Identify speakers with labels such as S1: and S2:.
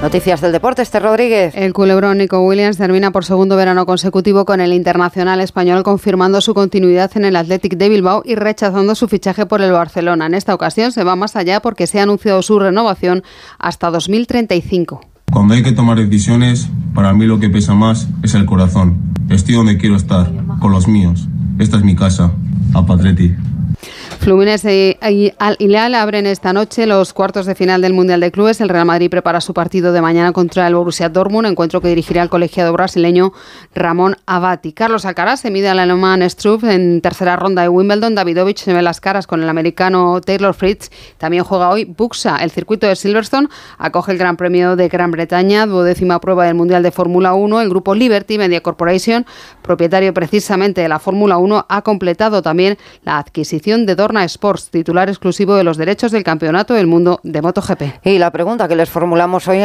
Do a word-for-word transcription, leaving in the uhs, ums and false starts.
S1: Noticias del deporte, Esther Rodríguez.
S2: El culebrón Nico Williams termina por segundo verano consecutivo con el internacional español, confirmando su continuidad en el Athletic de Bilbao y rechazando su fichaje por el Barcelona. En esta ocasión se va más allá porque se ha anunciado su renovación hasta dos mil treinta y cinco.
S3: Cuando hay que tomar decisiones, para mí lo que pesa más es el corazón. Estoy donde quiero estar, con los míos. Esta es mi casa, Apatleti.
S2: Fluminense y Al Hilal abren esta noche los cuartos de final del Mundial de Clubes. El Real Madrid prepara su partido de mañana contra el Borussia Dortmund, encuentro que dirigirá el colegiado brasileño Ramón Abati. Carlos Alcaraz se mide al alemán Struff en tercera ronda de Wimbledon. Davidovich se ve las caras con el americano Taylor Fritz. También juega hoy Buxa. El circuito de Silverstone acoge el Gran Premio de Gran Bretaña, duodécima prueba del Mundial de Fórmula uno. El grupo Liberty Media Corporation, propietario precisamente de la Fórmula uno, ha completado también la adquisición de Dorna Sports, titular exclusivo de los derechos del Campeonato del Mundo de MotoGP.
S1: Y la pregunta que les formulamos hoy